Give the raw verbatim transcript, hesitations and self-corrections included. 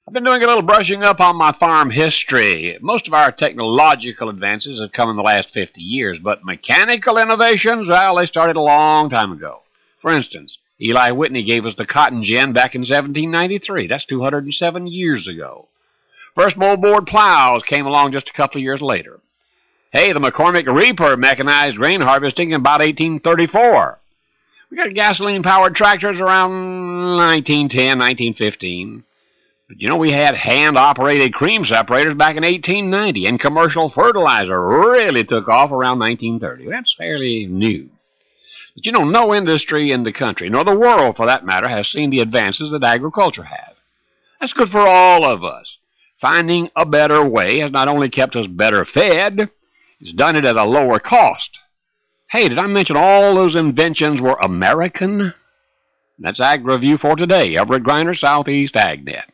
I've been doing a little brushing up on my farm history. Most of our technological advances have come in the last fifty years, but mechanical innovations, well, they started a long time ago. For instance, Eli Whitney gave us the cotton gin back in seventeen ninety-three. That's two hundred seven years ago. First moldboard plows came along just a couple of years later. Hey, the McCormick Reaper mechanized grain harvesting in about eighteen thirty-four. We got gasoline-powered tractors around nineteen ten, nineteen fifteen. But you know, we had hand-operated cream separators back in eighteen ninety, and commercial fertilizer really took off around nineteen thirty. That's fairly new. But you know, no industry in the country, nor the world for that matter, has seen the advances that agriculture has. That's good for all of us. Finding a better way has not only kept us better fed, it's done it at a lower cost. Hey, did I mention all those inventions were American? That's Ag Review for today. Everett Griner, Southeast AgNet.